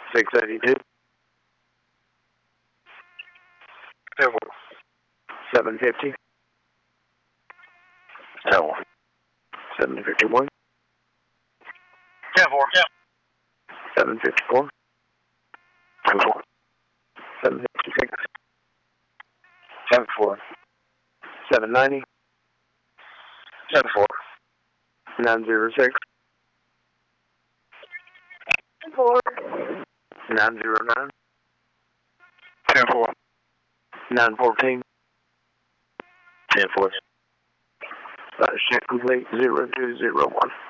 682. 10-4. 750. 10-4. 751. 10-4. 754. 10-4. 756. 10-4. 790. 10-4. 906. 10-4. 909. 10-4. 914. 10-4. Ship complete 0201.